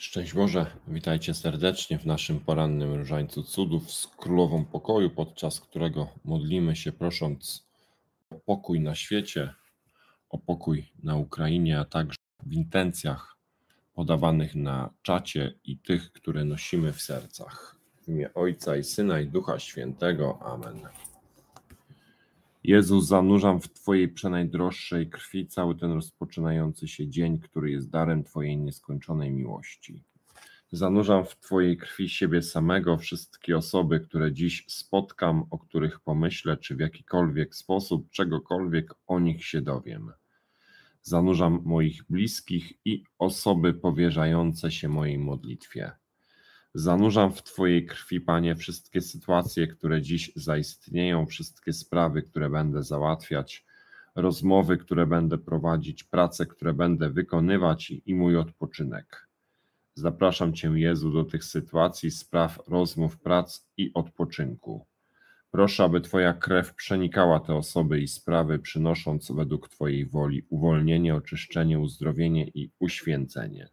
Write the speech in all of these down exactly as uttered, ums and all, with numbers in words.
Szczęść Boże, witajcie serdecznie w naszym porannym Różańcu Cudów z Królową Pokoju, podczas którego modlimy się prosząc o pokój na świecie, o pokój na Ukrainie, a także w intencjach podawanych na czacie i tych, które nosimy w sercach. W imię Ojca i Syna i Ducha Świętego. Amen. Jezus, zanurzam w Twojej przenajdroższej krwi cały ten rozpoczynający się dzień, który jest darem Twojej nieskończonej miłości. Zanurzam w Twojej krwi siebie samego, wszystkie osoby, które dziś spotkam, o których pomyślę, czy w jakikolwiek sposób, czegokolwiek o nich się dowiem. Zanurzam moich bliskich i osoby powierzające się mojej modlitwie. Zanurzam w Twojej krwi, Panie, wszystkie sytuacje, które dziś zaistnieją, wszystkie sprawy, które będę załatwiać, rozmowy, które będę prowadzić, prace, które będę wykonywać i mój odpoczynek. Zapraszam Cię, Jezu, do tych sytuacji, spraw, rozmów, prac i odpoczynku. Proszę, aby Twoja krew przenikała te osoby i sprawy, przynosząc według Twojej woli uwolnienie, oczyszczenie, uzdrowienie i uświęcenie.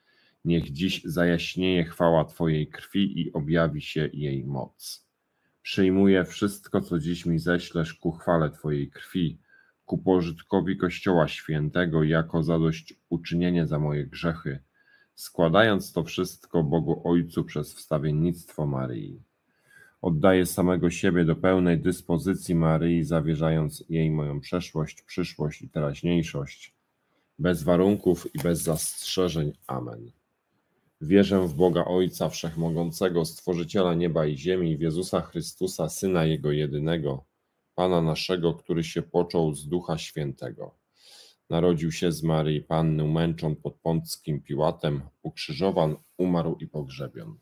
Niech dziś zajaśnieje chwała Twojej krwi i objawi się jej moc. Przyjmuję wszystko, co dziś mi ześlesz ku chwale Twojej krwi, ku pożytkowi Kościoła Świętego jako zadośćuczynienie za moje grzechy, składając to wszystko Bogu Ojcu przez wstawiennictwo Maryi. Oddaję samego siebie do pełnej dyspozycji Maryi, zawierzając jej moją przeszłość, przyszłość i teraźniejszość, bez warunków i bez zastrzeżeń. Amen. Wierzę w Boga Ojca Wszechmogącego, Stworzyciela nieba i ziemi, w Jezusa Chrystusa, Syna Jego jedynego, Pana naszego, który się począł z Ducha Świętego. Narodził się z Maryi Panny, umęczon pod Pąckim Piłatem, ukrzyżowan, umarł i pogrzebion.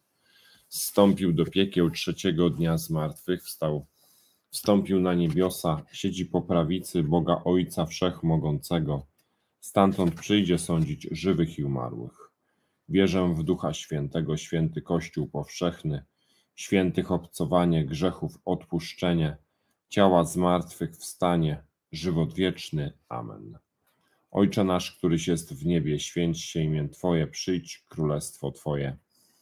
Zstąpił do piekieł, trzeciego dnia zmartwychwstał, wstąpił na niebiosa, siedzi po prawicy Boga Ojca Wszechmogącego, stamtąd przyjdzie sądzić żywych i umarłych. Wierzę w Ducha Świętego, święty Kościół powszechny, świętych obcowanie, grzechów odpuszczenie, ciała zmartwychwstanie, żywot wieczny. Amen. Ojcze nasz, któryś jest w niebie, święć się imię Twoje, przyjdź królestwo Twoje.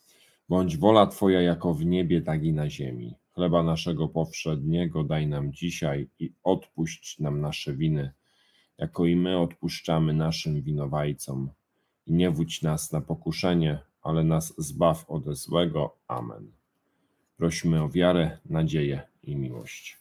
Bądź wola Twoja jako w niebie, tak i na ziemi. Chleba naszego powszedniego daj nam dzisiaj i odpuść nam nasze winy, jako i my odpuszczamy naszym winowajcom. I nie wódź nas na pokuszenie, ale nas zbaw ode złego. Amen. Prosimy o wiarę, nadzieję i miłość.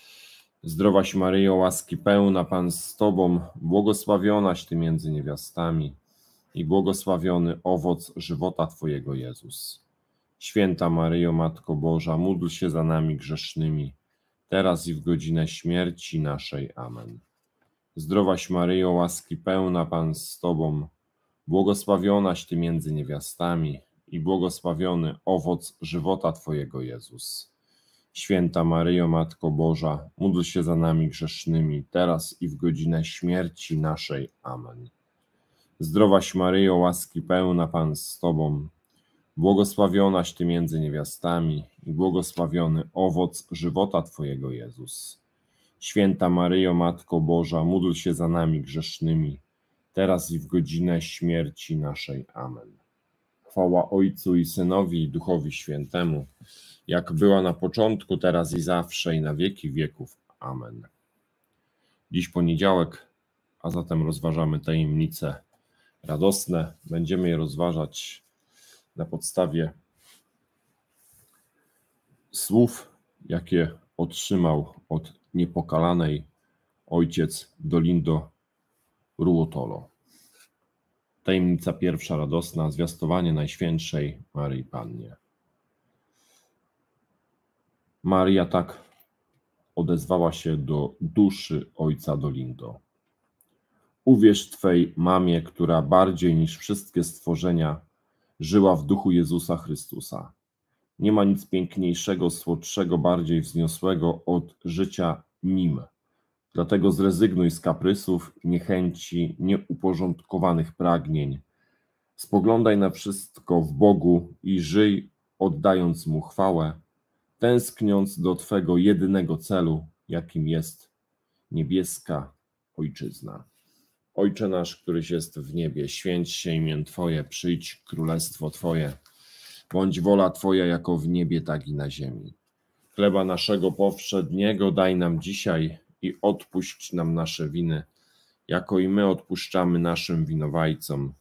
Zdrowaś Maryjo, łaski pełna, Pan z Tobą, błogosławionaś Ty między niewiastami i błogosławiony owoc żywota Twojego, Jezus. Święta Maryjo, Matko Boża, módl się za nami grzesznymi, teraz i w godzinę śmierci naszej. Amen. Zdrowaś Maryjo, łaski pełna, Pan z Tobą, błogosławionaś Ty między niewiastami i błogosławiony owoc żywota Twojego, Jezus. Święta Maryjo, Matko Boża, módl się za nami grzesznymi, teraz i w godzinę śmierci naszej. Amen. Zdrowaś Maryjo, łaski pełna, Pan z Tobą, błogosławionaś Ty między niewiastami i błogosławiony owoc żywota Twojego, Jezus. Święta Maryjo, Matko Boża, módl się za nami grzesznymi, teraz i w godzinę śmierci naszej. Amen. Chwała Ojcu i Synowi i Duchowi Świętemu, jak była na początku, teraz i zawsze, i na wieki wieków. Amen. Dziś poniedziałek, a zatem rozważamy tajemnice radosne. Będziemy je rozważać na podstawie słów, jakie otrzymał od niepokalanej ojciec Dolindo Ruotolo. Tajemnica pierwsza radosna, zwiastowanie Najświętszej Maryi Pannie. Maria tak odezwała się do duszy ojca Dolindo. Uwierz Twej mamie, która bardziej niż wszystkie stworzenia żyła w duchu Jezusa Chrystusa. Nie ma nic piękniejszego, słodszego, bardziej wzniosłego od życia nim. Dlatego zrezygnuj z kaprysów, niechęci, nieuporządkowanych pragnień. Spoglądaj na wszystko w Bogu i żyj, oddając Mu chwałę, tęskniąc do Twego jedynego celu, jakim jest niebieska Ojczyzna. Ojcze nasz, któryś jest w niebie, święć się imię Twoje, przyjdź królestwo Twoje. Bądź wola Twoja jako w niebie, tak i na ziemi. Chleba naszego powszedniego daj nam dzisiaj i odpuść nam nasze winy, jako i my odpuszczamy naszym winowajcom.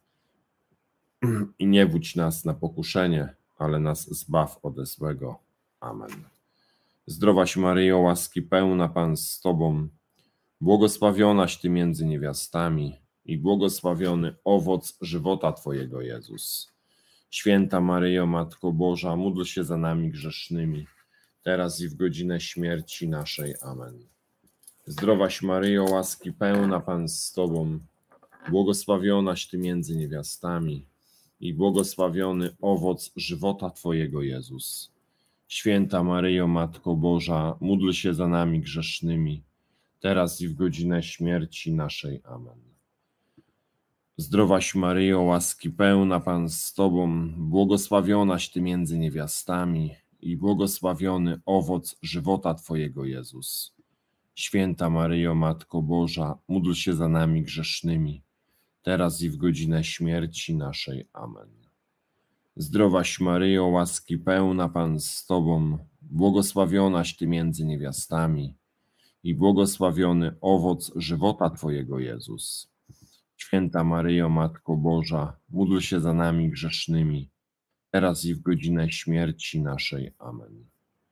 I nie wódź nas na pokuszenie, ale nas zbaw ode złego. Amen. Zdrowaś Maryjo, łaski pełna, Pan z Tobą, błogosławionaś Ty między niewiastami i błogosławiony owoc żywota Twojego, Jezus. Święta Maryjo, Matko Boża, módl się za nami grzesznymi, teraz i w godzinę śmierci naszej. Amen. Zdrowaś Maryjo, łaski pełna, Pan z Tobą, błogosławionaś Ty między niewiastami i błogosławiony owoc żywota Twojego, Jezus. Święta Maryjo, Matko Boża, módl się za nami grzesznymi, teraz i w godzinę śmierci naszej. Amen. Zdrowaś Maryjo, łaski pełna, Pan z Tobą, błogosławionaś Ty między niewiastami i błogosławiony owoc żywota Twojego, Jezus. Święta Maryjo, Matko Boża, módl się za nami grzesznymi, teraz i w godzinę śmierci naszej. Amen. Zdrowaś Maryjo, łaski pełna, Pan z Tobą, błogosławionaś Ty między niewiastami i błogosławiony owoc żywota Twojego, Jezus. Święta Maryjo, Matko Boża, módl się za nami grzesznymi, teraz i w godzinę śmierci naszej. Amen.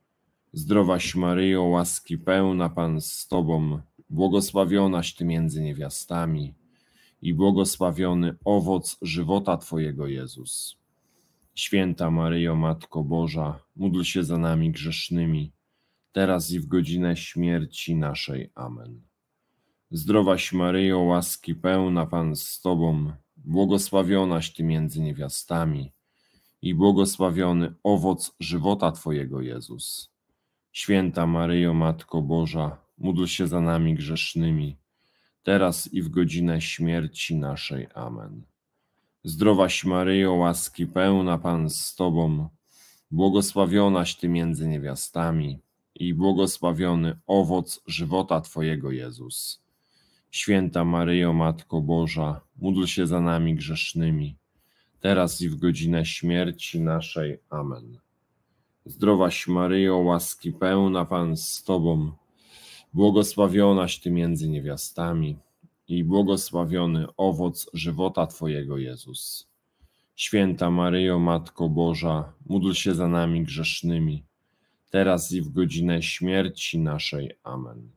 Zdrowaś Maryjo, łaski pełna, Pan z Tobą, błogosławionaś Ty między niewiastami i błogosławiony owoc żywota Twojego, Jezus. Święta Maryjo, Matko Boża, módl się za nami grzesznymi, teraz i w godzinę śmierci naszej. Amen. Zdrowaś Maryjo, łaski pełna, Pan z Tobą, błogosławionaś Ty między niewiastami i błogosławiony owoc żywota Twojego, Jezus. Święta Maryjo, Matko Boża, módl się za nami grzesznymi, teraz i w godzinę śmierci naszej. Amen. Zdrowaś Maryjo, łaski pełna, Pan z Tobą, błogosławionaś Ty między niewiastami i błogosławiony owoc żywota Twojego, Jezus. Święta Maryjo, Matko Boża, módl się za nami grzesznymi, teraz i w godzinę śmierci naszej. Amen. Zdrowaś Maryjo, łaski pełna, Pan z Tobą, błogosławionaś Ty między niewiastami i błogosławiony owoc żywota Twojego, Jezus. Święta Maryjo, Matko Boża, módl się za nami grzesznymi, teraz i w godzinę śmierci naszej. Amen.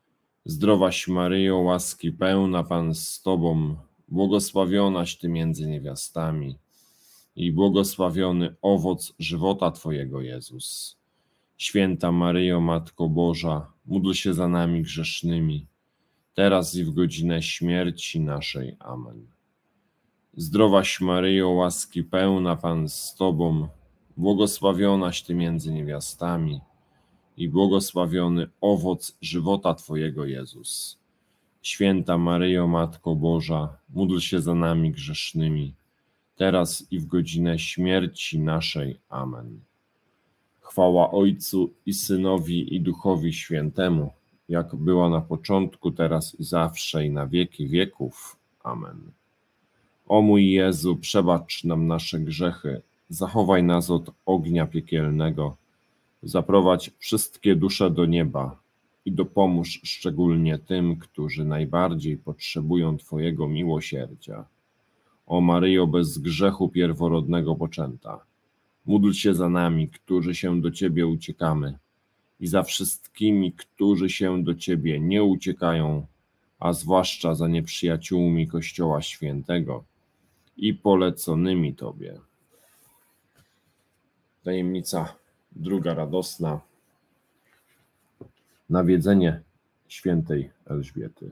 Zdrowaś Maryjo, łaski pełna, Pan z Tobą, błogosławionaś Ty między niewiastami i błogosławiony owoc żywota Twojego, Jezus. Święta Maryjo, Matko Boża, módl się za nami grzesznymi, teraz i w godzinę śmierci naszej. Amen. Zdrowaś Maryjo, łaski pełna, Pan z Tobą, błogosławionaś Ty między niewiastami i błogosławiony owoc żywota Twojego, Jezus. Święta Maryjo, Matko Boża, módl się za nami grzesznymi, teraz i w godzinę śmierci naszej. Amen. Chwała Ojcu i Synowi i Duchowi Świętemu, jak była na początku, teraz i zawsze i na wieki wieków. Amen. O mój Jezu, przebacz nam nasze grzechy, zachowaj nas od ognia piekielnego, zaprowadź wszystkie dusze do nieba i dopomóż szczególnie tym, którzy najbardziej potrzebują Twojego miłosierdzia. O Maryjo, bez grzechu pierworodnego poczęta, módl się za nami, którzy się do Ciebie uciekamy, i za wszystkimi, którzy się do Ciebie nie uciekają, a zwłaszcza za nieprzyjaciółmi Kościoła Świętego i poleconymi Tobie. Tajemnica druga radosna. Nawiedzenie świętej Elżbiety.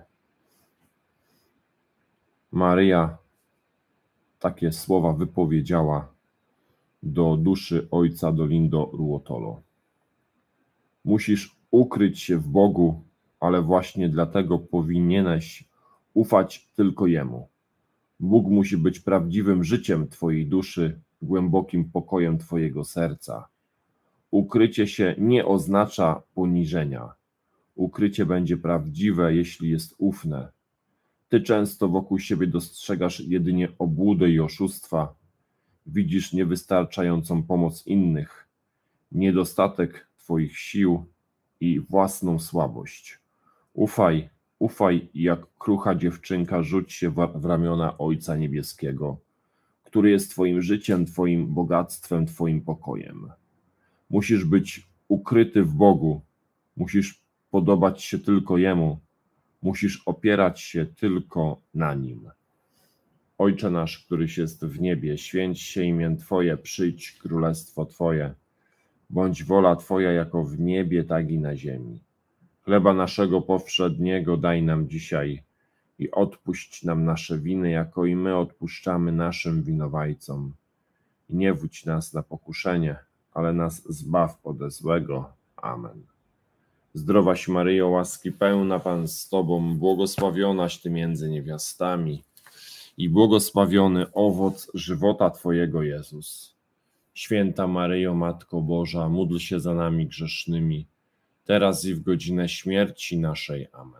Maryja takie słowa wypowiedziała do duszy ojca Dolindo Ruotolo. Musisz ukryć się w Bogu, ale właśnie dlatego powinieneś ufać tylko Jemu. Bóg musi być prawdziwym życiem Twojej duszy, głębokim pokojem Twojego serca. Ukrycie się nie oznacza poniżenia. Ukrycie będzie prawdziwe, jeśli jest ufne. Ty często wokół siebie dostrzegasz jedynie obłudę i oszustwa, widzisz niewystarczającą pomoc innych, niedostatek Twoich sił i własną słabość. Ufaj, ufaj i jak krucha dziewczynka rzuć się w ramiona Ojca Niebieskiego, który jest Twoim życiem, Twoim bogactwem, Twoim pokojem. Musisz być ukryty w Bogu, musisz podobać się tylko Jemu, musisz opierać się tylko na Nim. Ojcze nasz, któryś jest w niebie, święć się imię Twoje, przyjdź królestwo Twoje. Bądź wola Twoja jako w niebie, tak i na ziemi. Chleba naszego powszedniego daj nam dzisiaj i odpuść nam nasze winy, jako i my odpuszczamy naszym winowajcom. I nie wódź nas na pokuszenie, ale nas zbaw ode złego. Amen. Zdrowaś Maryjo, łaski pełna, Pan z Tobą, błogosławionaś Ty między niewiastami i błogosławiony owoc żywota Twojego, Jezus. Święta Maryjo, Matko Boża, módl się za nami grzesznymi, teraz i w godzinę śmierci naszej. Amen.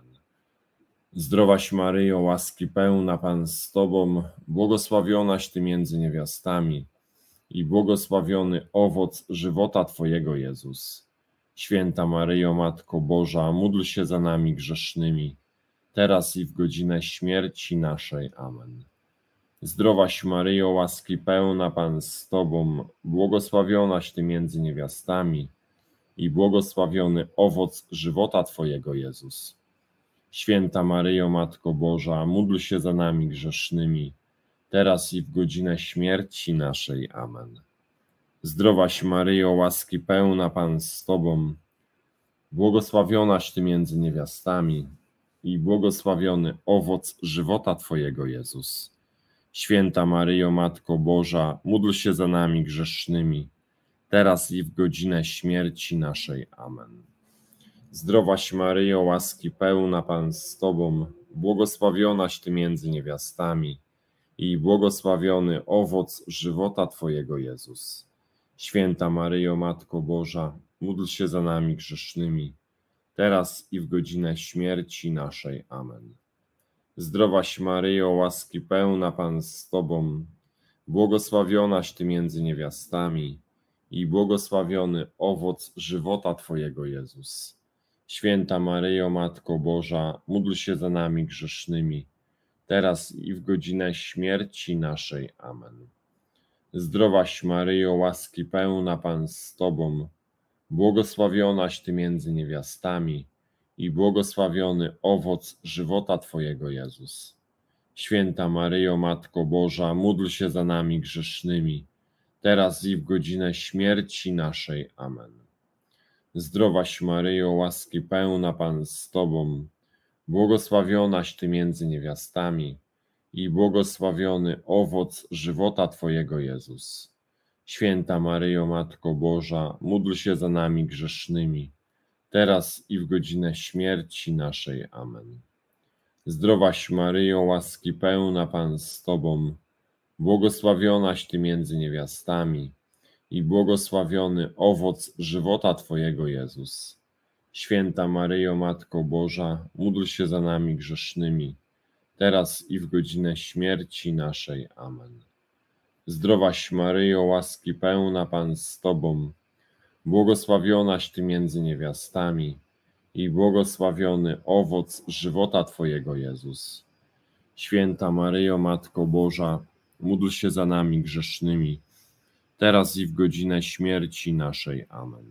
Zdrowaś Maryjo, łaski pełna, Pan z Tobą, błogosławionaś Ty między niewiastami i błogosławiony owoc żywota Twojego, Jezus. Święta Maryjo, Matko Boża, módl się za nami grzesznymi, teraz i w godzinę śmierci naszej. Amen. Zdrowaś Maryjo, łaski pełna, Pan z Tobą, błogosławionaś Ty między niewiastami i błogosławiony owoc żywota Twojego, Jezus. Święta Maryjo, Matko Boża, módl się za nami grzesznymi, teraz i w godzinę śmierci naszej. Amen. Zdrowaś Maryjo, łaski pełna, Pan z Tobą, błogosławionaś Ty między niewiastami i błogosławiony owoc żywota Twojego, Jezus. Święta Maryjo, Matko Boża, módl się za nami grzesznymi, teraz i w godzinę śmierci naszej. Amen. Zdrowaś Maryjo, łaski pełna, Pan z Tobą, błogosławionaś Ty między niewiastami i błogosławiony owoc żywota Twojego, Jezus. Święta Maryjo, Matko Boża, módl się za nami grzesznymi, teraz i w godzinę śmierci naszej. Amen. Zdrowaś Maryjo, łaski pełna, Pan z Tobą, błogosławionaś Ty między niewiastami i błogosławiony owoc żywota Twojego, Jezus. Święta Maryjo, Matko Boża, módl się za nami grzesznymi, teraz i w godzinę śmierci naszej. Amen. Zdrowaś Maryjo, łaski pełna, Pan z Tobą, błogosławionaś Ty między niewiastami i błogosławiony owoc żywota Twojego, Jezus. Święta Maryjo, Matko Boża, módl się za nami grzesznymi, teraz i w godzinę śmierci naszej. Amen. Zdrowaś Maryjo, łaski pełna, Pan z Tobą, błogosławionaś Ty między niewiastami i błogosławiony owoc żywota Twojego, Jezus. Święta Maryjo, Matko Boża, módl się za nami grzesznymi, teraz i w godzinę śmierci naszej. Amen. Zdrowaś Maryjo, łaski pełna, Pan z Tobą, błogosławionaś Ty między niewiastami i błogosławiony owoc żywota Twojego, Jezus. Święta Maryjo, Matko Boża, módl się za nami grzesznymi, teraz i w godzinę śmierci naszej. Amen. Zdrowaś Maryjo, łaski pełna, Pan z Tobą, błogosławionaś Ty między niewiastami i błogosławiony owoc żywota Twojego, Jezus. Święta Maryjo, Matko Boża, módl się za nami grzesznymi, teraz i w godzinę śmierci naszej. Amen.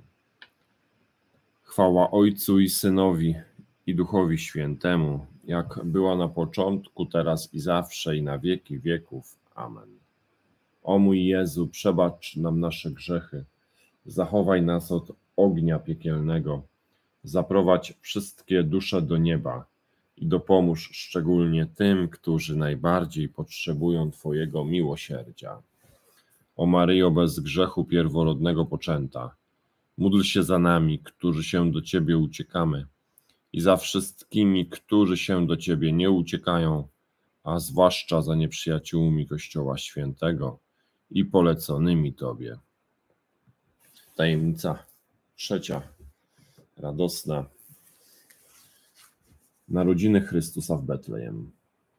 Chwała Ojcu i Synowi i Duchowi Świętemu, jak była na początku, teraz i zawsze, i na wieki wieków. Amen. O mój Jezu, przebacz nam nasze grzechy, zachowaj nas od ognia piekielnego, zaprowadź wszystkie dusze do nieba i dopomóż szczególnie tym, którzy najbardziej potrzebują Twojego miłosierdzia. O Maryjo, bez grzechu pierworodnego poczęta, módl się za nami, którzy się do Ciebie uciekamy, i za wszystkimi, którzy się do Ciebie nie uciekają, a zwłaszcza za nieprzyjaciółmi Kościoła Świętego i poleconymi Tobie. Tajemnica trzecia, radosna. Narodziny Chrystusa w Betlejem.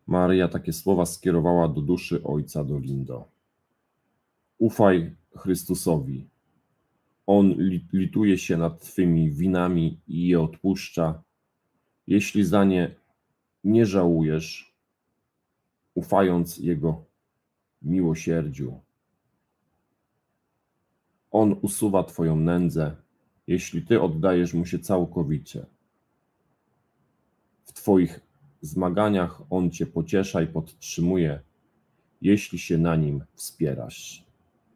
Maryja takie słowa skierowała do duszy ojca Dolindo. Ufaj Chrystusowi. On lituje się nad twymi winami i je odpuszcza. Jeśli za nie nie żałujesz, ufając Jego miłosierdziu, On usuwa twoją nędzę, jeśli ty oddajesz Mu się całkowicie. W twoich zmaganiach On cię pociesza i podtrzymuje, jeśli się na Nim wspierasz.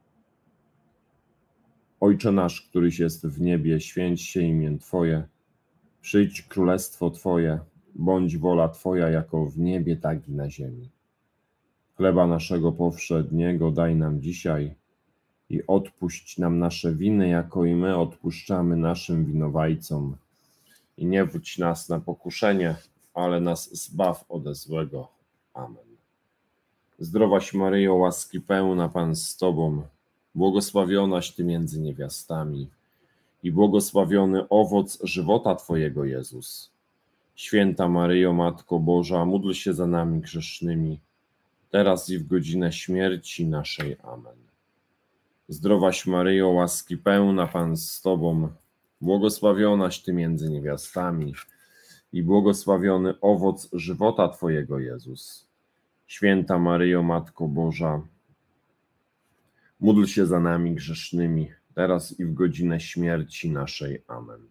Ojcze nasz, któryś jest w niebie, święć się imię Twoje, przyjdź królestwo Twoje, bądź wola Twoja jako w niebie, tak i na ziemi. Chleba naszego powszedniego daj nam dzisiaj i odpuść nam nasze winy, jako i my odpuszczamy naszym winowajcom. I nie wódź nas na pokuszenie, ale nas zbaw ode złego. Amen. Zdrowaś Maryjo, łaski pełna, Pan z Tobą, błogosławionaś Ty między niewiastami i błogosławiony owoc żywota Twojego, Jezus. Święta Maryjo, Matko Boża, módl się za nami grzesznymi, teraz i w godzinę śmierci naszej. Amen. Zdrowaś Maryjo, łaski pełna, Pan z Tobą, błogosławionaś Ty między niewiastami i błogosławiony owoc żywota Twojego, Jezus. Święta Maryjo, Matko Boża, módl się za nami grzesznymi, teraz i w godzinę śmierci naszej. Amen.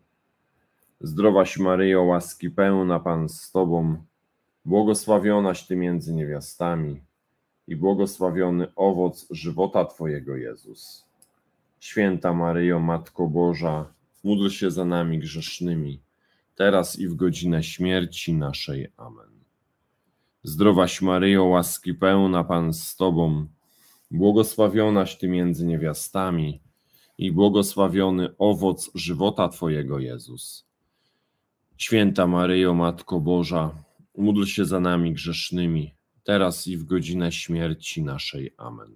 Zdrowaś Maryjo, łaski pełna, Pan z Tobą, błogosławionaś Ty między niewiastami i błogosławiony owoc żywota Twojego, Jezus. Święta Maryjo, Matko Boża, módl się za nami grzesznymi, teraz i w godzinę śmierci naszej. Amen. Zdrowaś Maryjo, łaski pełna, Pan z Tobą, błogosławionaś Ty między niewiastami i błogosławiony owoc żywota Twojego, Jezus. Święta Maryjo, Matko Boża, módl się za nami grzesznymi, teraz i w godzinę śmierci naszej. Amen.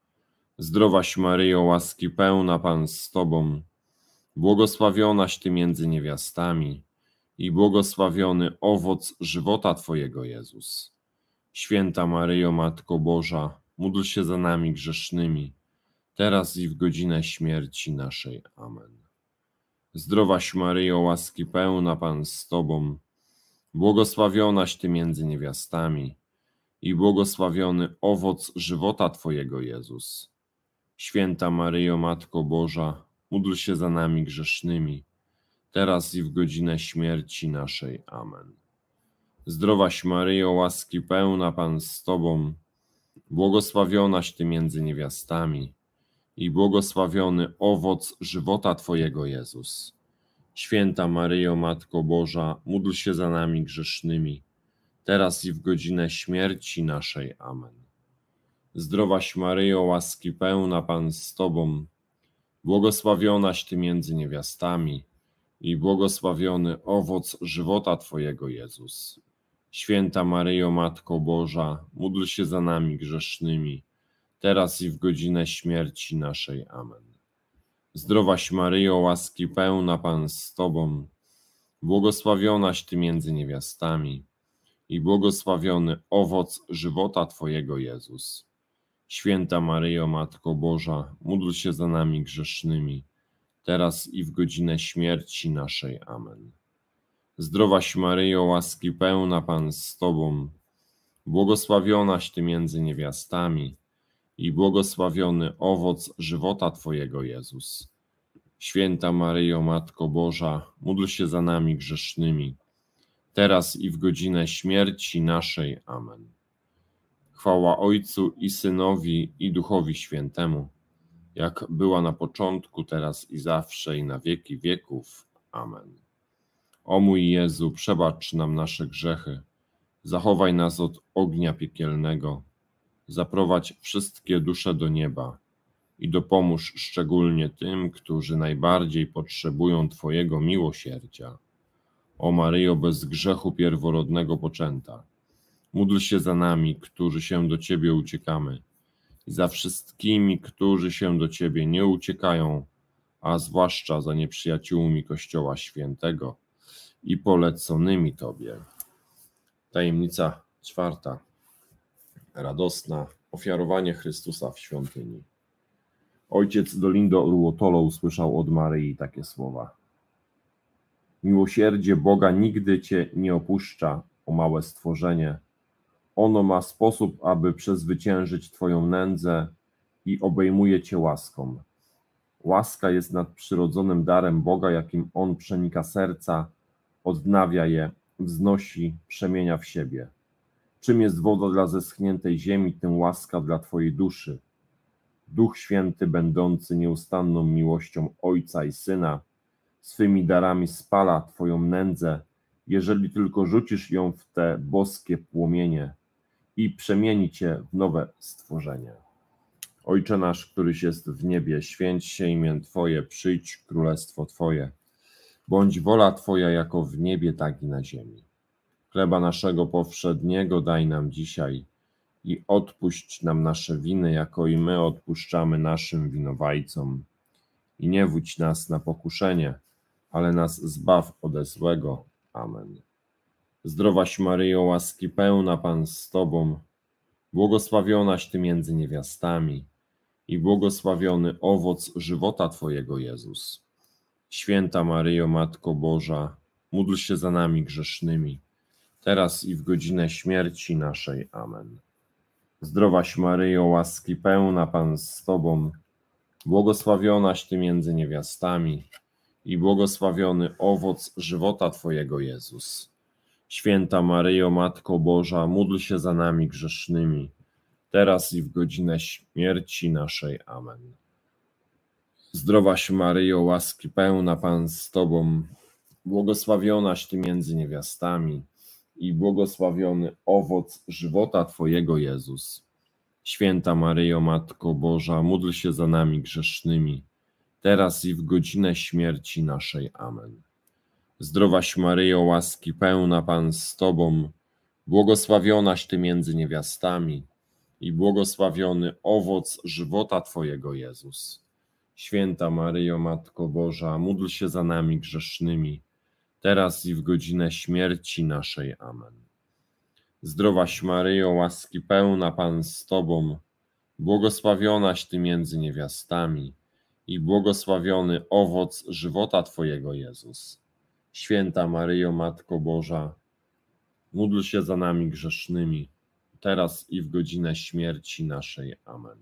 Zdrowaś Maryjo, łaski pełna, Pan z Tobą, błogosławionaś Ty między niewiastami i błogosławiony owoc żywota Twojego, Jezus. Święta Maryjo, Matko Boża, módl się za nami grzesznymi, teraz i w godzinę śmierci naszej. Amen. Zdrowaś Maryjo, łaski pełna, Pan z Tobą, błogosławionaś Ty między niewiastami i błogosławiony owoc żywota Twojego, Jezus. Święta Maryjo, Matko Boża, módl się za nami grzesznymi, teraz i w godzinę śmierci naszej. Amen. Zdrowaś Maryjo, łaski pełna, Pan z Tobą, błogosławionaś Ty między niewiastami i błogosławiony owoc żywota Twojego, Jezus. Święta Maryjo, Matko Boża, módl się za nami grzesznymi, teraz i w godzinę śmierci naszej. Amen. Zdrowaś Maryjo, łaski pełna, Pan z Tobą, błogosławionaś Ty między niewiastami i błogosławiony owoc żywota Twojego, Jezus. Święta Maryjo, Matko Boża, módl się za nami grzesznymi, teraz i w godzinę śmierci naszej. Amen. Zdrowaś Maryjo, łaski pełna, Pan z Tobą, błogosławionaś Ty między niewiastami i błogosławiony owoc żywota Twojego, Jezus. Święta Maryjo, Matko Boża, módl się za nami grzesznymi, teraz i w godzinę śmierci naszej. Amen. Zdrowaś Maryjo, łaski pełna, Pan z Tobą, błogosławionaś Ty między niewiastami i błogosławiony owoc żywota Twojego, Jezus. Święta Maryjo, Matko Boża, módl się za nami grzesznymi, teraz i w godzinę śmierci naszej. Amen. Chwała Ojcu i Synowi i Duchowi Świętemu, jak była na początku, teraz i zawsze, i na wieki wieków. Amen. O mój Jezu, przebacz nam nasze grzechy, zachowaj nas od ognia piekielnego, zaprowadź wszystkie dusze do nieba i dopomóż szczególnie tym, którzy najbardziej potrzebują Twojego miłosierdzia. O Maryjo, bez grzechu pierworodnego poczęta, módl się za nami, którzy się do Ciebie uciekamy, i za wszystkimi, którzy się do Ciebie nie uciekają, a zwłaszcza za nieprzyjaciółmi Kościoła Świętego i poleconymi Tobie. Tajemnica czwarta. radosna, ofiarowanie Chrystusa w świątyni. Ojciec Dolindo Ruotolo usłyszał od Maryi takie słowa. Miłosierdzie Boga nigdy Cię nie opuszcza, o małe stworzenie. Ono ma sposób, aby przezwyciężyć Twoją nędzę i obejmuje Cię łaską. Łaska jest nadprzyrodzonym darem Boga, jakim On przenika serca, odnawia je, wznosi, przemienia w siebie. Czym jest woda dla zeschniętej ziemi, tym łaska dla Twojej duszy. Duch Święty, będący nieustanną miłością Ojca i Syna, swymi darami spala Twoją nędzę, jeżeli tylko rzucisz ją w te boskie płomienie i przemieni Cię w nowe stworzenie. Ojcze nasz, któryś jest w niebie, święć się imię Twoje, przyjdź królestwo Twoje. Bądź wola Twoja jako w niebie, tak i na ziemi. Chleba naszego powszedniego daj nam dzisiaj i odpuść nam nasze winy, jako i my odpuszczamy naszym winowajcom. I nie wódź nas na pokuszenie, ale nas zbaw ode złego. Amen. Zdrowaś Maryjo, łaski pełna, Pan z Tobą, błogosławionaś Ty między niewiastami i błogosławiony owoc żywota Twojego, Jezus. Święta Maryjo, Matko Boża, módl się za nami grzesznymi, teraz i w godzinę śmierci naszej. Amen. Zdrowaś Maryjo, łaski pełna, Pan z Tobą, błogosławionaś Ty między niewiastami i błogosławiony owoc żywota Twojego, Jezus. Święta Maryjo, Matko Boża, módl się za nami grzesznymi, teraz i w godzinę śmierci naszej. Amen. Zdrowaś Maryjo, łaski pełna, Pan z Tobą, błogosławionaś Ty między niewiastami i błogosławiony owoc żywota Twojego, Jezus. Święta Maryjo, Matko Boża, módl się za nami grzesznymi, teraz i w godzinę śmierci naszej. Amen. Zdrowaś Maryjo, łaski pełna, Pan z Tobą, błogosławionaś Ty między niewiastami i błogosławiony owoc żywota Twojego, Jezus. Święta Maryjo, Matko Boża, módl się za nami grzesznymi, teraz i w godzinę śmierci naszej. Amen. Zdrowaś Maryjo, łaski pełna, Pan z Tobą, błogosławionaś Ty między niewiastami i błogosławiony owoc żywota Twojego, Jezus. Święta Maryjo, Matko Boża, módl się za nami grzesznymi, teraz i w godzinę śmierci naszej. Amen.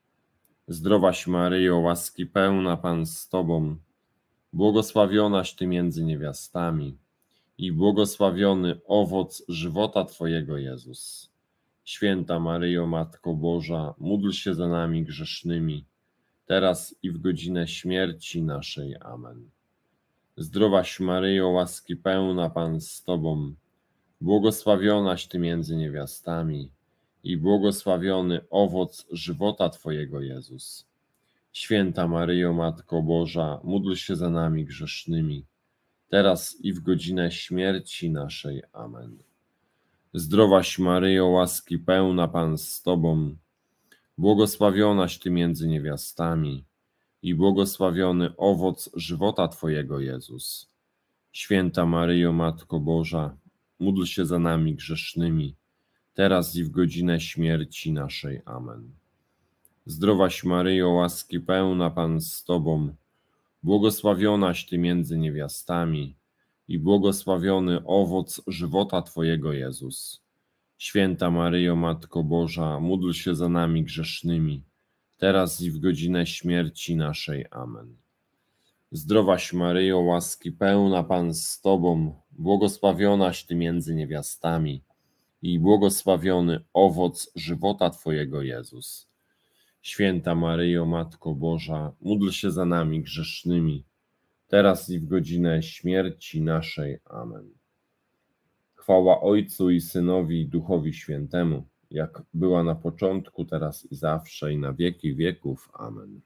Zdrowaś Maryjo, łaski pełna, Pan z Tobą, błogosławionaś Ty między niewiastami i błogosławiony owoc żywota Twojego, Jezus. Święta Maryjo, Matko Boża, módl się za nami grzesznymi, teraz i w godzinę śmierci naszej. Amen. Zdrowaś Maryjo, łaski pełna, Pan z Tobą, błogosławionaś Ty między niewiastami i błogosławiony owoc żywota Twojego, Jezus. Święta Maryjo, Matko Boża, módl się za nami grzesznymi, teraz i w godzinę śmierci naszej. Amen. Zdrowaś Maryjo, łaski pełna, Pan z Tobą, błogosławionaś Ty między niewiastami i błogosławiony owoc żywota Twojego, Jezus. Święta Maryjo, Matko Boża, módl się za nami grzesznymi, teraz i w godzinę śmierci naszej. Amen. Zdrowaś Maryjo, łaski pełna, Pan z Tobą, błogosławionaś Ty między niewiastami i błogosławiony owoc żywota Twojego, Jezus. Święta Maryjo, Matko Boża, módl się za nami grzesznymi, teraz i w godzinę śmierci naszej. Amen. Zdrowaś Maryjo, łaski pełna, Pan z Tobą, błogosławionaś Ty między niewiastami i błogosławiony owoc żywota Twojego, Jezus. Święta Maryjo, Matko Boża, módl się za nami grzesznymi, teraz i w godzinę śmierci naszej. Amen. Chwała Ojcu i Synowi i Duchowi Świętemu, jak była na początku, teraz i zawsze, i na wieki wieków. Amen.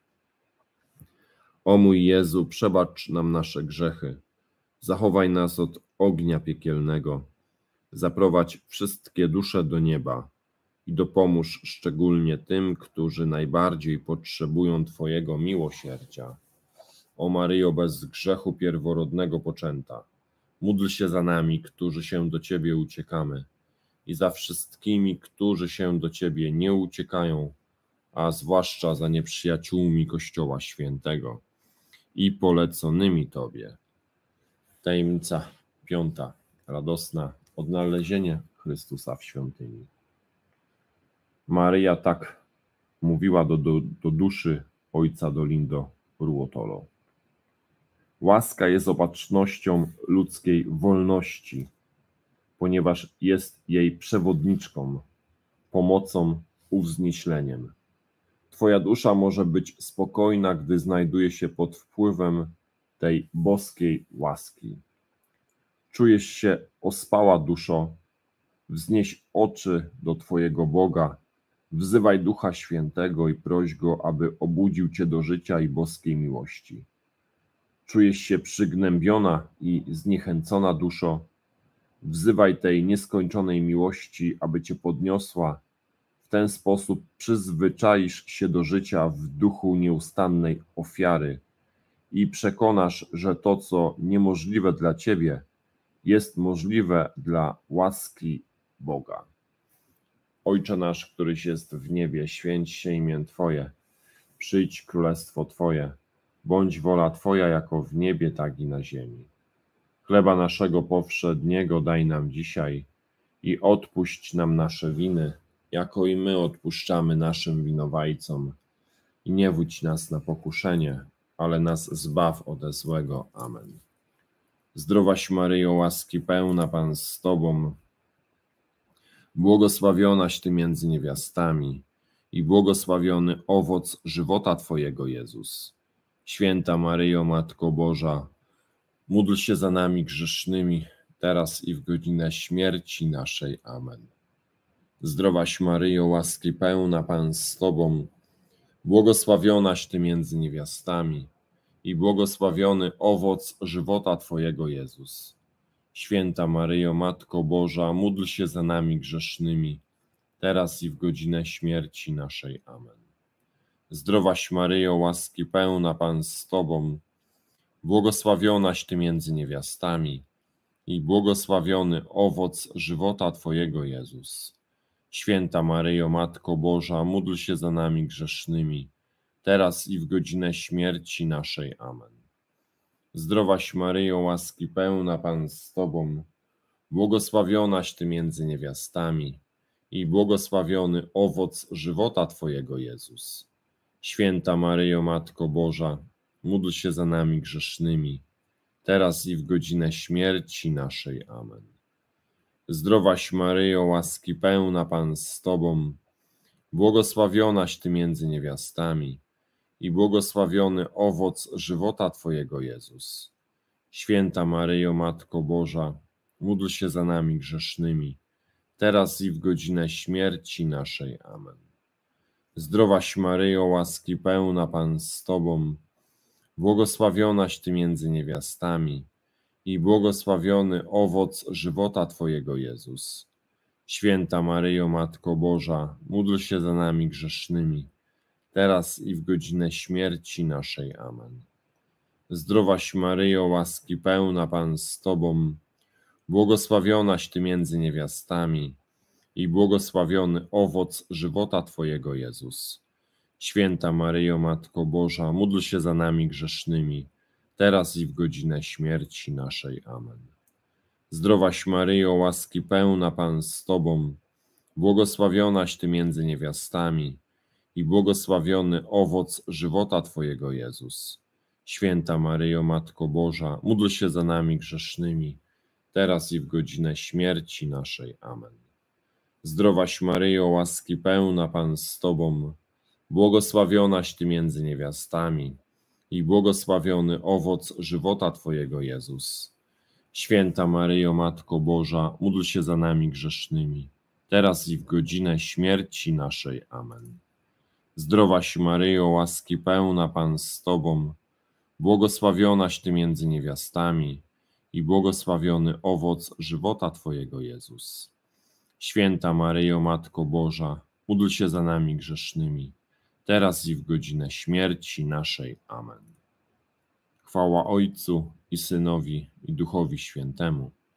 O mój Jezu, przebacz nam nasze grzechy, zachowaj nas od ognia piekielnego, zaprowadź wszystkie dusze do nieba i dopomóż szczególnie tym, którzy najbardziej potrzebują Twojego miłosierdzia. O Maryjo, bez grzechu pierworodnego poczęta, módl się za nami, którzy się do Ciebie uciekamy i za wszystkimi, którzy się do Ciebie nie uciekają, a zwłaszcza za nieprzyjaciółmi Kościoła Świętego i poleconymi Tobie. Tajemnica piąta. Radosna odnalezienie Chrystusa w świątyni. Maryja tak mówiła do, do, do duszy ojca Dolindo Ruotolo. Łaska jest opatrznością ludzkiej wolności, ponieważ jest jej przewodniczką, pomocą, uwznieśleniem. Twoja dusza może być spokojna, gdy znajduje się pod wpływem tej boskiej łaski. Czujesz się ospała, duszo, wznieś oczy do Twojego Boga, wzywaj Ducha Świętego i proś Go, aby obudził Cię do życia i boskiej miłości. Czujesz się przygnębiona i zniechęcona, duszo, wzywaj tej nieskończonej miłości, aby Cię podniosła. W ten sposób przyzwyczaisz się do życia w duchu nieustannej ofiary i przekonasz, że to, co niemożliwe dla Ciebie, jest możliwe dla łaski Boga. Ojcze nasz, któryś jest w niebie, święć się imię Twoje, przyjdź królestwo Twoje, bądź wola Twoja jako w niebie, tak i na ziemi. Chleba naszego powszedniego daj nam dzisiaj i odpuść nam nasze winy, jako i my odpuszczamy naszym winowajcom. I nie wódź nas na pokuszenie, ale nas zbaw ode złego. Amen. Zdrowaś Maryjo, łaski pełna, Pan z Tobą, błogosławionaś Ty między niewiastami i błogosławiony owoc żywota Twojego, Jezus. Święta Maryjo, Matko Boża, módl się za nami grzesznymi, teraz i w godzinę śmierci naszej. Amen. Zdrowaś Maryjo, łaski pełna, Pan z Tobą, błogosławionaś Ty między niewiastami i błogosławiony owoc żywota Twojego, Jezus. Święta Maryjo, Matko Boża, módl się za nami grzesznymi, teraz i w godzinę śmierci naszej. Amen. Zdrowaś Maryjo, łaski pełna, Pan z Tobą, błogosławionaś Ty między niewiastami i błogosławiony owoc żywota Twojego, Jezus. Święta Maryjo, Matko Boża, módl się za nami grzesznymi, teraz i w godzinę śmierci naszej. Amen. Zdrowaś Maryjo, łaski pełna, Pan z Tobą, błogosławionaś Ty między niewiastami i błogosławiony owoc żywota Twojego, Jezus. Święta Maryjo, Matko Boża, módl się za nami grzesznymi, teraz i w godzinę śmierci naszej. Amen. Zdrowaś Maryjo, łaski pełna, Pan z Tobą, błogosławionaś Ty między niewiastami i błogosławiony owoc żywota Twojego, Jezus. Święta Maryjo, Matko Boża, módl się za nami grzesznymi, teraz i w godzinę śmierci naszej. Amen. Zdrowaś Maryjo, łaski pełna, Pan z Tobą, błogosławionaś Ty między niewiastami i błogosławiony owoc żywota Twojego, Jezus. Święta Maryjo, Matko Boża, módl się za nami grzesznymi, teraz i w godzinę śmierci naszej. Amen. Zdrowaś Maryjo, łaski pełna, Pan z Tobą, błogosławionaś Ty między niewiastami i błogosławiony owoc żywota Twojego, Jezus. Święta Maryjo, Matko Boża, módl się za nami grzesznymi, teraz i w godzinę śmierci naszej. Amen. Zdrowaś Maryjo, łaski pełna, Pan z Tobą, błogosławionaś Ty między niewiastami i błogosławiony owoc żywota Twojego, Jezus. Święta Maryjo, Matko Boża, módl się za nami grzesznymi, teraz i w godzinę śmierci naszej. Amen. Zdrowaś Maryjo, łaski pełna, Pan z Tobą, błogosławionaś Ty między niewiastami i błogosławiony owoc żywota Twojego, Jezus. Święta Maryjo, Matko Boża, módl się za nami grzesznymi, teraz i w godzinę śmierci naszej. Amen. Zdrowaś Maryjo, łaski pełna, Pan z Tobą, błogosławionaś Ty między niewiastami i błogosławiony owoc żywota Twojego, Jezus. Święta Maryjo, Matko Boża, módl się za nami grzesznymi, teraz i w godzinę śmierci naszej. Amen. Chwała Ojcu i Synowi i Duchowi Świętemu,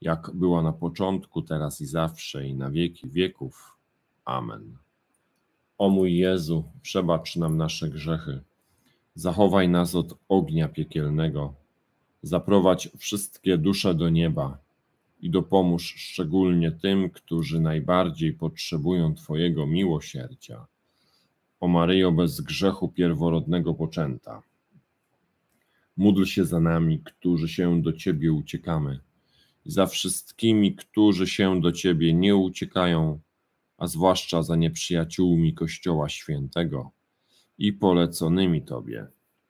jak była na początku, teraz i zawsze, i na wieki wieków. Amen. O mój Jezu, przebacz nam nasze grzechy, zachowaj nas od ognia piekielnego, zaprowadź wszystkie dusze do nieba i dopomóż szczególnie tym, którzy najbardziej potrzebują Twojego miłosierdzia. O Maryjo bez grzechu pierworodnego poczęta, módl się za nami, którzy się do Ciebie uciekamy, i za wszystkimi, którzy się do Ciebie nie uciekają, a zwłaszcza za nieprzyjaciółmi Kościoła Świętego i poleconymi Tobie.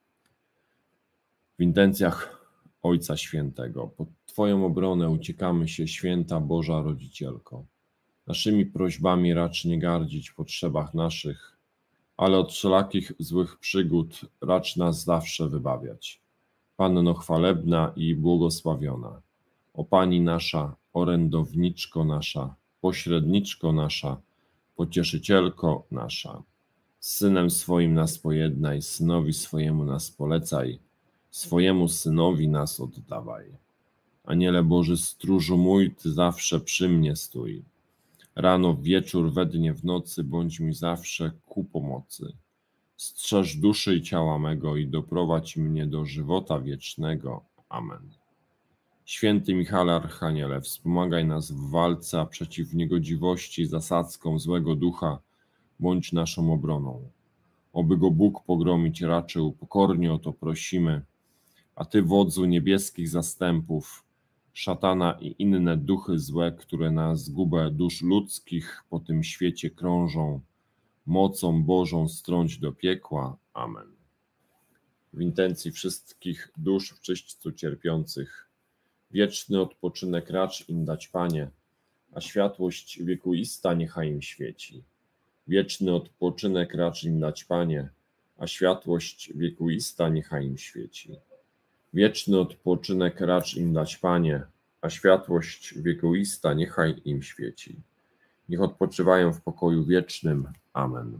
W intencjach Ojca Świętego, pod Twoją obronę uciekamy się, Święta Boża Rodzicielko. Naszymi prośbami racz nie gardzić w potrzebach naszych, ale od wszelakich złych przygód racz nas zawsze wybawiać. Panno chwalebna i błogosławiona, o Pani nasza, orędowniczko nasza, pośredniczko nasza, pocieszycielko nasza, z Synem swoim nas pojednaj, Synowi swojemu nas polecaj, swojemu Synowi nas oddawaj. Aniele Boży, stróżu mój, Ty zawsze przy mnie stój. Rano, w wieczór, we dnie, w nocy, bądź mi zawsze ku pomocy. Strzeż duszy i ciała mego i doprowadź mnie do żywota wiecznego. Amen. Święty Michale Archaniele, wspomagaj nas w walce, a przeciw niegodziwości, zasadzkom złego ducha, bądź naszą obroną. Oby go Bóg pogromić raczył, pokornie o to prosimy, a Ty, wodzu niebieskich zastępów, szatana i inne duchy złe, które na zgubę dusz ludzkich po tym świecie krążą, mocą Bożą strąć do piekła. Amen. W intencji wszystkich dusz w czyśćcu cierpiących, wieczny odpoczynek racz im dać, Panie, a światłość wiekuista niechaj im świeci. Wieczny odpoczynek racz im dać, Panie, a światłość wiekuista niechaj im świeci. Wieczny odpoczynek racz im dać, Panie, a światłość wiekuista niechaj im świeci. Niech odpoczywają w pokoju wiecznym. Amen.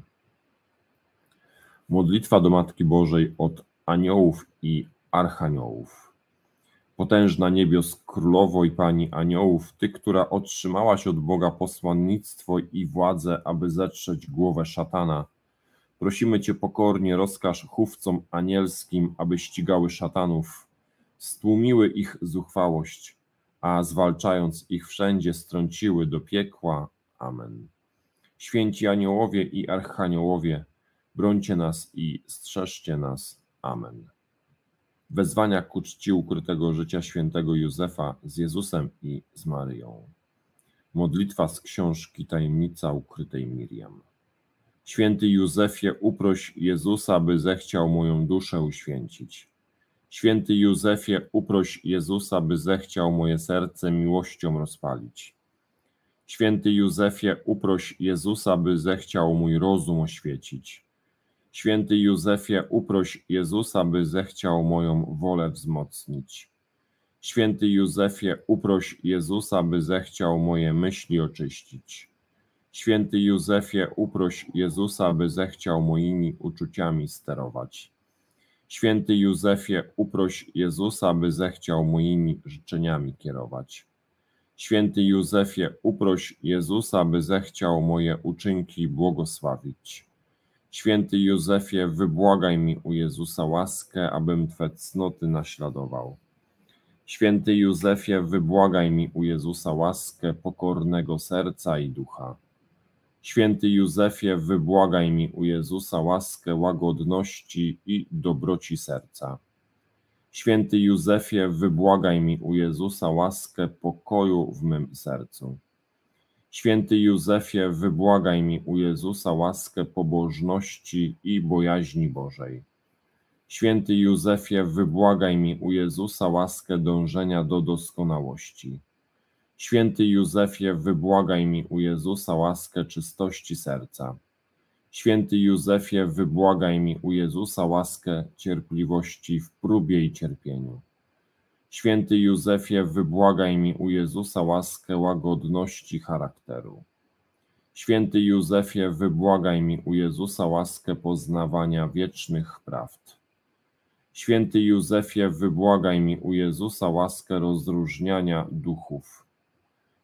Modlitwa do Matki Bożej od aniołów i archaniołów. Potężna niebios Królowo i Pani aniołów, Ty, która otrzymałaś od Boga posłannictwo i władzę, aby zetrzeć głowę szatana, prosimy Cię pokornie, rozkaż chówcom anielskim, aby ścigały szatanów, stłumiły ich zuchwałość, a zwalczając ich wszędzie strąciły do piekła. Amen. Święci aniołowie i archaniołowie, brońcie nas i strzeżcie nas. Amen. Wezwania ku czci ukrytego życia świętego Józefa z Jezusem i z Maryją. Modlitwa z książki Tajemnica ukrytej Miriam. Święty Józefie, uproś Jezusa, by zechciał moją duszę uświęcić. Święty Józefie, uproś Jezusa, by zechciał moje serce miłością rozpalić. Święty Józefie, uproś Jezusa, by zechciał mój rozum oświecić. Święty Józefie, uproś Jezusa, by zechciał moją wolę wzmocnić. Święty Józefie, uproś Jezusa, by zechciał moje myśli oczyścić. Święty Józefie, uproś Jezusa, by zechciał moimi uczuciami sterować. Święty Józefie, uproś Jezusa, by zechciał moimi życzeniami kierować. Święty Józefie, uproś Jezusa, by zechciał moje uczynki błogosławić. Święty Józefie, wybłagaj mi u Jezusa łaskę, abym Twe cnoty naśladował. Święty Józefie, wybłagaj mi u Jezusa łaskę pokornego serca i ducha. Święty Józefie, wybłagaj mi u Jezusa łaskę łagodności i dobroci serca. Święty Józefie, wybłagaj mi u Jezusa łaskę pokoju w mym sercu. Święty Józefie, wybłagaj mi u Jezusa łaskę pobożności i bojaźni Bożej. Święty Józefie, wybłagaj mi u Jezusa łaskę dążenia do doskonałości. Święty Józefie, wybłagaj mi u Jezusa łaskę czystości serca. Święty Józefie, wybłagaj mi u Jezusa łaskę cierpliwości w próbie i cierpieniu. Święty Józefie, wybłagaj mi u Jezusa łaskę łagodności charakteru. Święty Józefie, wybłagaj mi u Jezusa łaskę poznawania wiecznych prawd. Święty Józefie, wybłagaj mi u Jezusa łaskę rozróżniania duchów.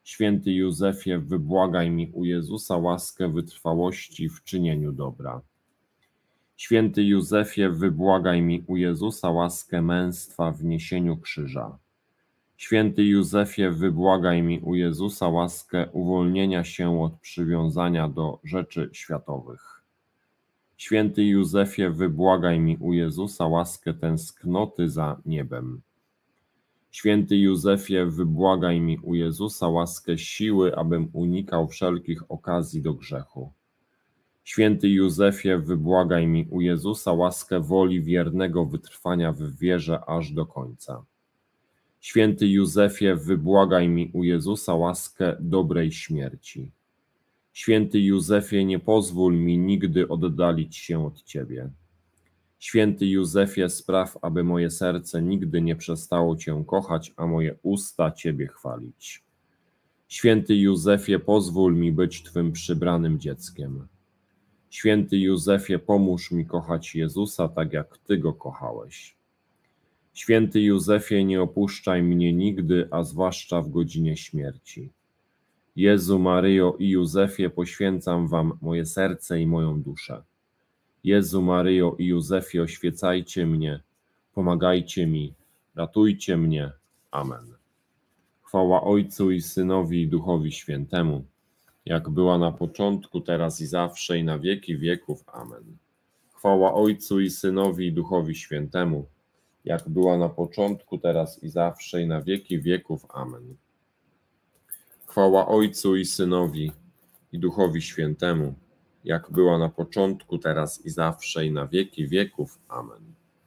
Święty Józefie, wybłagaj mi u Jezusa łaskę wytrwałości w czynieniu dobra. Święty Józefie, wybłagaj mi u Jezusa łaskę męstwa w niesieniu krzyża. Święty Józefie, wybłagaj mi u Jezusa łaskę uwolnienia się od przywiązania do rzeczy światowych. Święty Józefie, wybłagaj mi u Jezusa łaskę tęsknoty za niebem. Święty Józefie, wybłagaj mi u Jezusa łaskę siły, abym unikał wszelkich okazji do grzechu. Święty Józefie, wybłagaj mi u Jezusa łaskę woli wiernego wytrwania w wierze aż do końca. Święty Józefie, wybłagaj mi u Jezusa łaskę dobrej śmierci. Święty Józefie, nie pozwól mi nigdy oddalić się od Ciebie. Święty Józefie, spraw, aby moje serce nigdy nie przestało Cię kochać, a moje usta Ciebie chwalić. Święty Józefie, pozwól mi być Twym przybranym dzieckiem. Święty Józefie, pomóż mi kochać Jezusa tak, jak Ty Go kochałeś. Święty Józefie, nie opuszczaj mnie nigdy, a zwłaszcza w godzinie śmierci. Jezu, Maryjo i Józefie, poświęcam Wam moje serce i moją duszę. Jezu, Maryjo i Józefie, oświecajcie mnie, pomagajcie mi, ratujcie mnie. Amen. Chwała Ojcu i Synowi i Duchowi Świętemu, jak była na początku, teraz i zawsze, i na wieki wieków. Amen. Chwała Ojcu i Synowi i Duchowi Świętemu, jak była na początku, teraz i zawsze, i na wieki wieków. Amen. Chwała Ojcu i Synowi i Duchowi Świętemu, jak była na początku, teraz i zawsze, i na wieki wieków. Amen.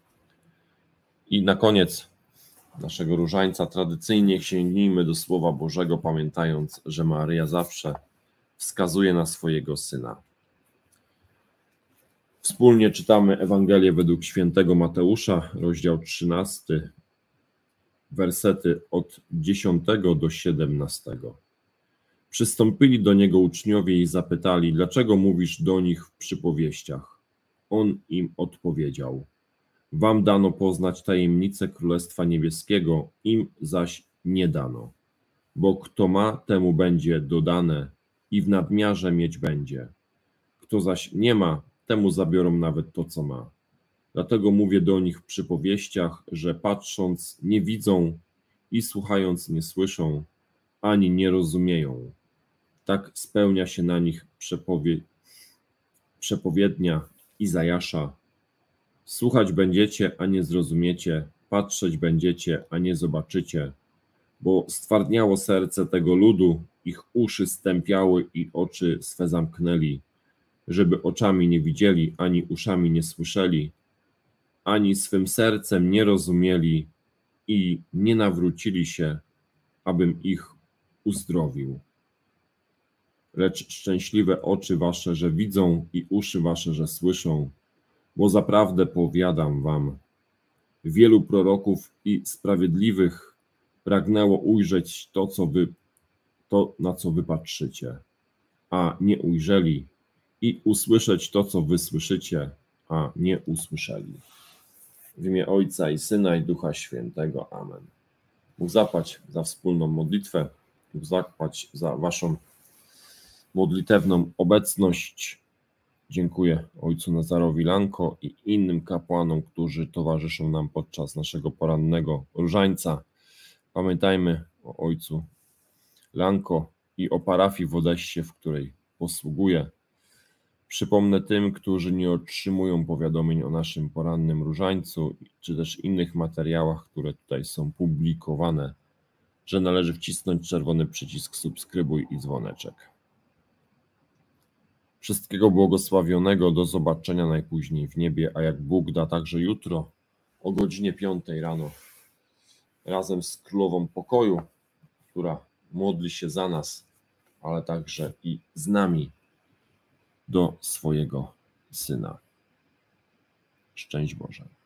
I na koniec naszego różańca tradycyjnie sięgnijmy do Słowa Bożego, pamiętając, że Maryja zawsze wskazuje na swojego Syna. Wspólnie czytamy Ewangelię według świętego Mateusza, rozdział trzynasty, wersety od dziesiątego do siedemnastego. Przystąpili do Niego uczniowie i zapytali, dlaczego mówisz do nich w przypowieściach? On im odpowiedział, wam dano poznać tajemnicę Królestwa Niebieskiego, im zaś nie dano. Bo kto ma, temu będzie dodane i w nadmiarze mieć będzie. Kto zaś nie ma, temu zabiorą nawet to, co ma. Dlatego mówię do nich w przypowieściach, że patrząc nie widzą i słuchając nie słyszą, ani nie rozumieją. Tak spełnia się na nich przepowie... przepowiednia Izajasza. Słuchać będziecie, a nie zrozumiecie, patrzeć będziecie, a nie zobaczycie, bo stwardniało serce tego ludu, ich uszy stępiały i oczy swe zamknęli, żeby oczami nie widzieli, ani uszami nie słyszeli, ani swym sercem nie rozumieli i nie nawrócili się, abym ich uzdrowił. Lecz szczęśliwe oczy wasze, że widzą, i uszy wasze, że słyszą, bo zaprawdę powiadam wam, wielu proroków i sprawiedliwych pragnęło ujrzeć to, co wy, to, na co wy patrzycie, a nie ujrzeli, i usłyszeć to, co wy słyszycie, a nie usłyszeli. W imię Ojca i Syna i Ducha Świętego. Amen. Bóg zapłać za wspólną modlitwę, Bóg zapłać za waszą modlitewną obecność. Dziękuję Ojcu Nazarowi Lanko i innym kapłanom, którzy towarzyszą nam podczas naszego porannego różańca. Pamiętajmy o Ojcu Lanko i o parafii w Odeście, w której posługuję. Przypomnę tym, którzy nie otrzymują powiadomień o naszym porannym różańcu, czy też innych materiałach, które tutaj są publikowane, że należy wcisnąć czerwony przycisk subskrybuj i dzwoneczek. Wszystkiego błogosławionego, do zobaczenia najpóźniej w niebie, a jak Bóg da, także jutro o godzinie piątej rano razem z Królową Pokoju, która modli się za nas, ale także i z nami do swojego Syna. Szczęść Boże.